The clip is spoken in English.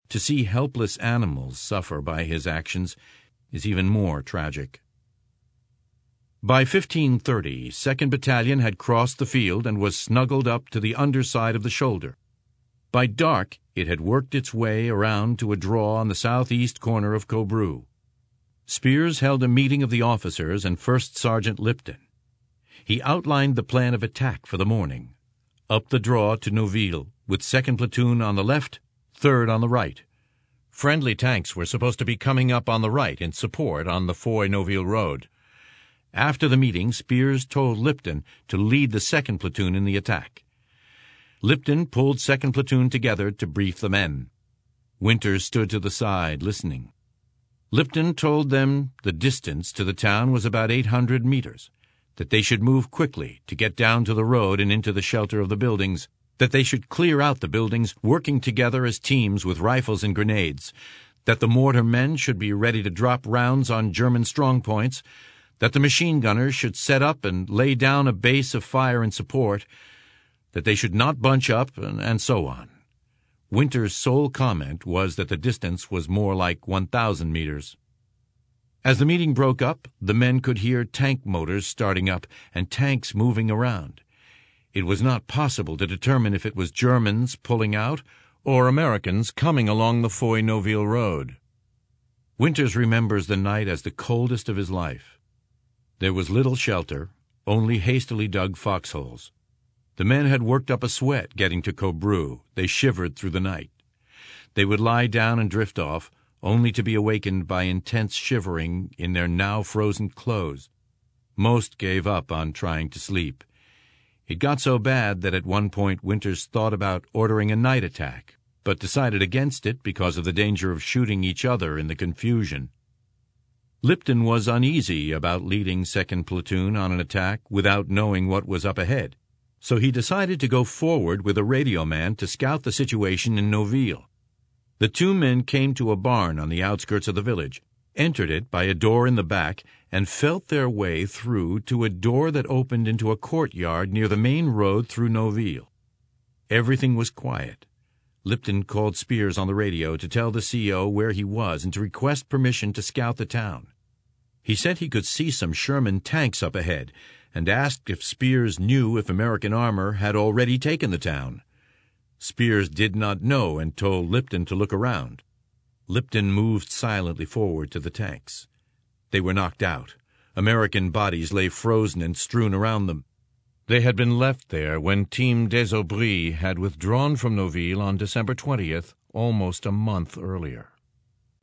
To see helpless animals suffer by his actions is even more tragic. By 15:30, 2nd Battalion had crossed the field and was snuggled up to the underside of the shoulder. By dark, it had worked its way around to a draw on the southeast corner of Cobrew. Spears held a meeting of the officers and First Sergeant Lipton. He outlined the plan of attack for the morning. Up the draw to Noville, with 2nd Platoon on the left, 3rd on the right. Friendly tanks were supposed to be coming up on the right in support on the Foy-Noville road. After the meeting, Spears told Lipton to lead the 2nd Platoon in the attack. Lipton pulled 2nd Platoon together to brief the men. Winters stood to the side, listening. Lipton told them the distance to the town was about 800 meters, that they should move quickly to get down to the road and into the shelter of the buildings, that they should clear out the buildings, working together as teams with rifles and grenades, that the mortar men should be ready to drop rounds on German strongpoints, that the machine gunners should set up and lay down a base of fire and support, that they should not bunch up, and so on. Winter's sole comment was that the distance was more like 1,000 meters. As the meeting broke up, the men could hear tank motors starting up and tanks moving around. It was not possible to determine if it was Germans pulling out or Americans coming along the Foy-Noville road. Winters remembers the night as the coldest of his life. There was little shelter, only hastily dug foxholes. The men had worked up a sweat getting to Cobrew. They shivered through the night. They would lie down and drift off, only to be awakened by intense shivering in their now frozen clothes. Most gave up on trying to sleep. It got so bad that at one point Winters thought about ordering a night attack, but decided against it because of the danger of shooting each other in the confusion. Lipton was uneasy about leading 2nd Platoon on an attack without knowing what was up ahead, so he decided to go forward with a radio man to scout the situation in Noville. The two men came to a barn on the outskirts of the village, entered it by a door in the back, and felt their way through to a door that opened into a courtyard near the main road through Noville. Everything was quiet. Lipton called Spears on the radio to tell the CO where he was and to request permission to scout the town. He said he could see some Sherman tanks up ahead and asked if Spears knew if American armor had already taken the town. Spears did not know and told Lipton to look around. Lipton moved silently forward to the tanks. They were knocked out. American bodies lay frozen and strewn around them. They had been left there when Team des Aubry had withdrawn from Noville on December 20th, almost a month earlier.